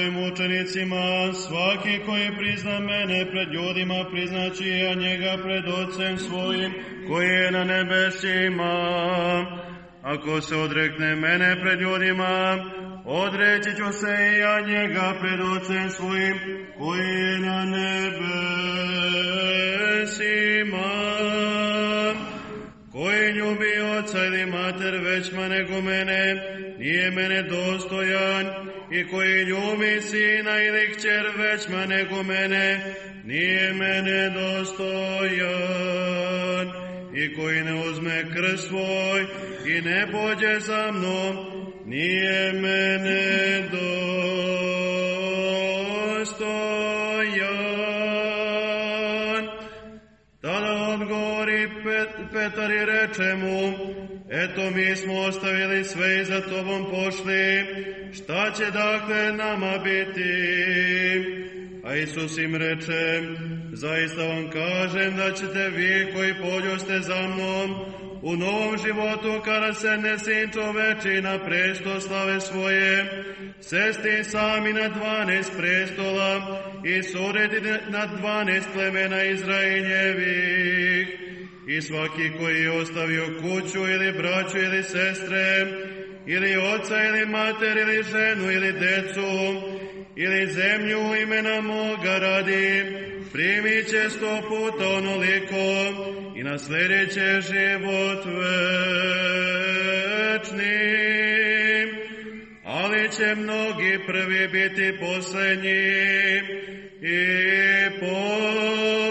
svojim učenicima, svaki koji prizna mene pred ljudima, priznaći ja njega pred Otcem svojim, koji je na nebesima. Ako se odrekne mene pred ljudima, odreći ću se i ja njega pred Otcem svojim, koji je na nebesima. Koji ljubi oca ili mater većma nego mene, nije mene dostojan, i koji ljubi sina ili kćer većma nego mene, nije mene dostojan. I koji ne uzme krst svoj i ne pođe za mnom, nije mene dostojan. Tada odgovori Petar i reče mu, eto mi smo ostavili sve i za tobom pošli, šta će dakle nama biti? A Isus im reče, zaista vam kažem da ćete vi koji pođoste za mnom u novom životu, kada sedne Sin čoveči na prestol slave svoje, sesti sami na 12 prestola i suditi nad 12 plemena Izraeljevih. I svaki koji je ostavio kuću ili braću ili sestre, ili oca ili mater ili ženu ili decu, ili zemlju imena moga radi, primit će 100 puta onoliko i nasledit će život večni. Ali će mnogi prvi biti poslednji i